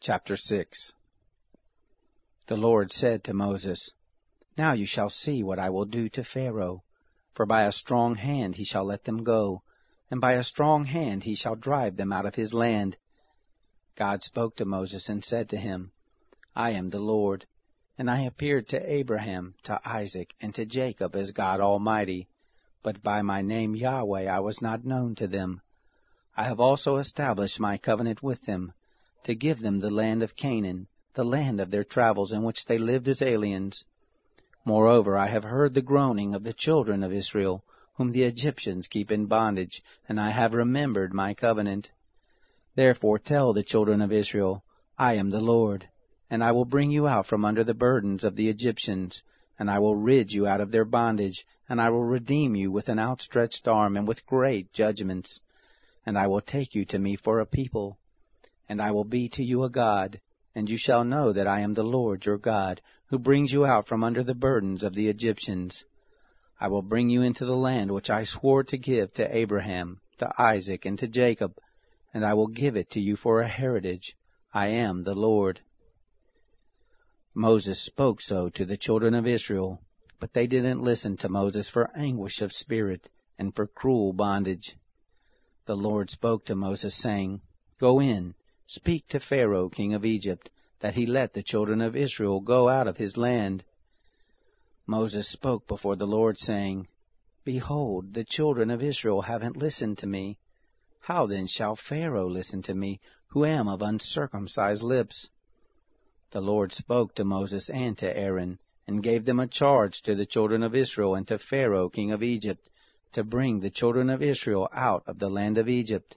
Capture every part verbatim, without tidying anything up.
Chapter six. The Lord said to Moses, Now you shall see what I will do to Pharaoh, for by a strong hand he shall let them go, and by a strong hand he shall drive them out of his land. God spoke to Moses and said to him, I am the Lord, and I appeared to Abraham, to Isaac, and to Jacob as God Almighty, but by my name Yahweh I was not known to them. I have also established my covenant with them, to give them the land of Canaan, the land of their travels in which they lived as aliens. Moreover, I have heard the groaning of the children of Israel, whom the Egyptians keep in bondage, and I have remembered my covenant. Therefore tell the children of Israel, I am the Lord, and I will bring you out from under the burdens of the Egyptians, and I will rid you out of their bondage, and I will redeem you with an outstretched arm and with great judgments. And I will take you to me for a people, and I will be to you a God, and you shall know that I am the Lord your God, who brings you out from under the burdens of the Egyptians. I will bring you into the land which I swore to give to Abraham, to Isaac, and to Jacob, and I will give it to you for a heritage. I am the Lord. Moses spoke so to the children of Israel, but they didn't listen to Moses for anguish of spirit and for cruel bondage. The Lord spoke to Moses, saying, Go in, speak to Pharaoh king of Egypt, that he let the children of Israel go out of his land. Moses spoke before the Lord, saying, Behold, the children of Israel haven't listened to me. How then shall Pharaoh listen to me, who am of uncircumcised lips? The Lord spoke to Moses and to Aaron, and gave them a charge to the children of Israel and to Pharaoh king of Egypt, to bring the children of Israel out of the land of Egypt.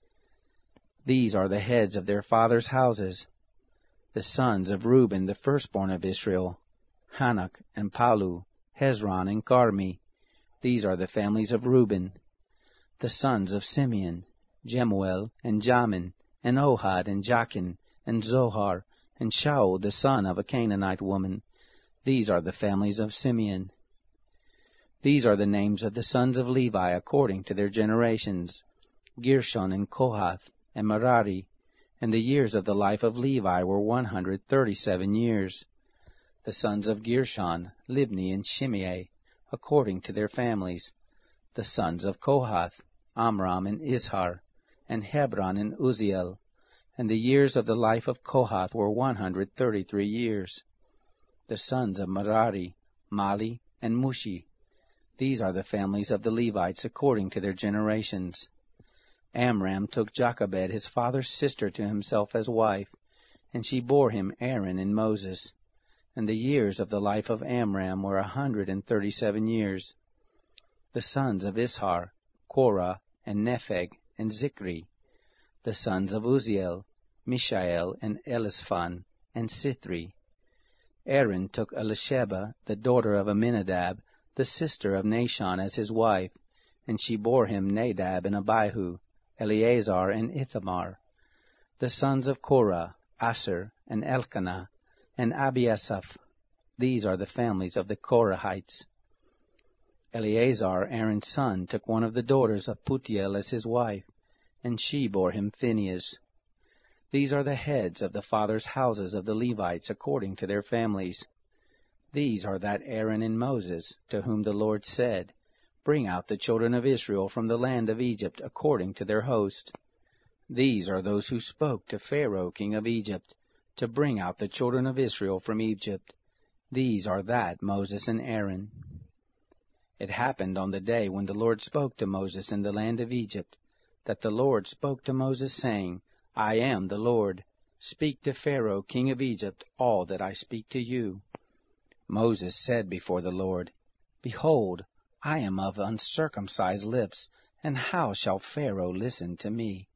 These are the heads of their fathers' houses. The sons of Reuben, the firstborn of Israel, Hanok and Palu, Hezron and Carmi. These are the families of Reuben. The sons of Simeon, Jemuel and Jamin, and Ohad and Jachin, and Zohar, and Shaul the son of a Canaanite woman. These are the families of Simeon. These are the names of the sons of Levi according to their generations, Gershon and Kohath and Merari, and the years of the life of Levi were one hundred thirty-seven years. The sons of Gershon, Libni and Shimei, according to their families. The sons of Kohath, Amram and Izhar, and Hebron and Uzziel, and the years of the life of Kohath were one hundred thirty-three years. The sons of Merari, Mali and Mushi. These are the families of the Levites according to their generations. Amram took Jochebed his father's sister to himself as wife, and she bore him Aaron and Moses. And the years of the life of Amram were a hundred and thirty-seven years. The sons of Ishar, Korah, and Nepheg, and Zikri. The sons of Uzziel, Mishael, and Elishphan, and Sithri. Aaron took Elisheba, the daughter of Aminadab, the sister of Nashon, as his wife, and she bore him Nadab and Abihu, Eleazar and Ithamar. The sons of Korah, Asher, and Elkanah, and Abiasaph. These are the families of the Korahites. Eleazar, Aaron's son, took one of the daughters of Putiel as his wife, and she bore him Phinehas. These are the heads of the fathers' houses of the Levites according to their families. These are that Aaron and Moses, to whom the Lord said, Bring out the children of Israel from the land of Egypt according to their host. These are those who spoke to Pharaoh king of Egypt, to bring out the children of Israel from Egypt. These are that Moses and Aaron. It happened on the day when the Lord spoke to Moses in the land of Egypt, that the Lord spoke to Moses, saying, I am the Lord. Speak to Pharaoh king of Egypt all that I speak to you. Moses said before the Lord, Behold, I am of uncircumcised lips, and how shall Pharaoh listen to me?